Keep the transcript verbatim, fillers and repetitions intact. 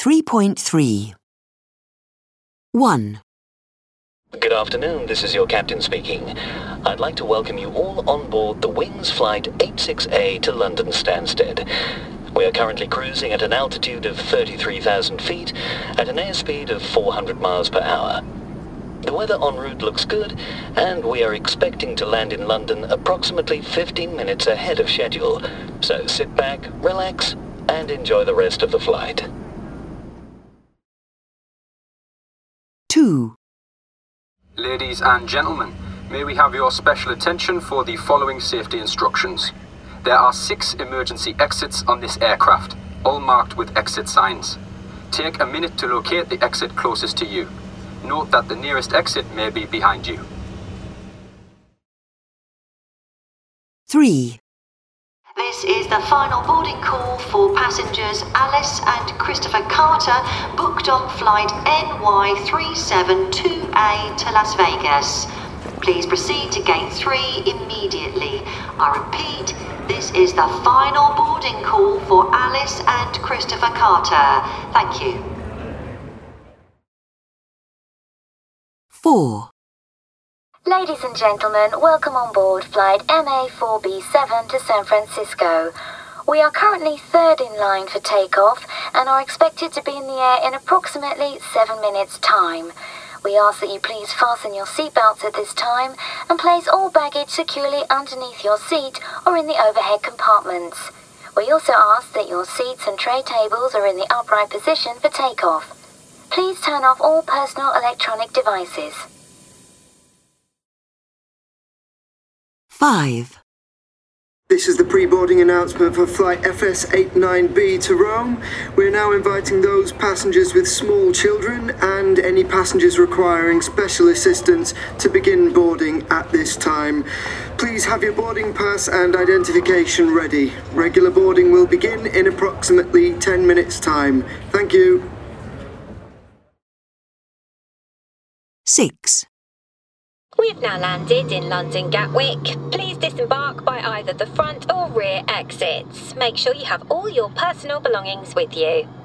three point three. one. Good afternoon, this is your captain speaking. I'd like to welcome you all on board the Wings Flight eighty-six A to London Stansted. We are currently cruising at an altitude of thirty-three thousand feet at an airspeed of four hundred miles per hour. The weather en route looks good, and we are expecting to land in London approximately fifteen minutes ahead of schedule. So sit back, relax, and enjoy the rest of the flight. two. Ladies and gentlemen, may we have your special attention for the following safety instructions. There are six emergency exits on this aircraft, all marked with exit signs. Take a minute to locate the exit closest to you. Note that the nearest exit may be behind you. three. This is the final boarding call for passengers Alice and Christopher Carter, booked on flight N Y three seven two A to Las Vegas. Please proceed to gate three immediately. I repeat, this is the final boarding call for Alice and Christopher Carter. Thank you. four. Ladies and gentlemen, welcome on board flight M A four B seven to San Francisco. We are currently third in line for takeoff and are expected to be in the air in approximately seven minutes' time. We ask that you please fasten your seatbelts at this time and place all baggage securely underneath your seat or in the overhead compartments. We also ask that your seats and tray tables are in the upright position for takeoff. Please turn off all personal electronic devices. five. This is the pre-boarding announcement for flight F S eighty-nine B to Rome. We're now inviting those passengers with small children and any passengers requiring special assistance to begin boarding at this time. Please have your boarding pass and identification ready. Regular boarding will begin in approximately ten minutes' time. Thank you. six. We have now landed in London Gatwick. Please disembark by either the front or rear exits. Make sure you have all your personal belongings with you.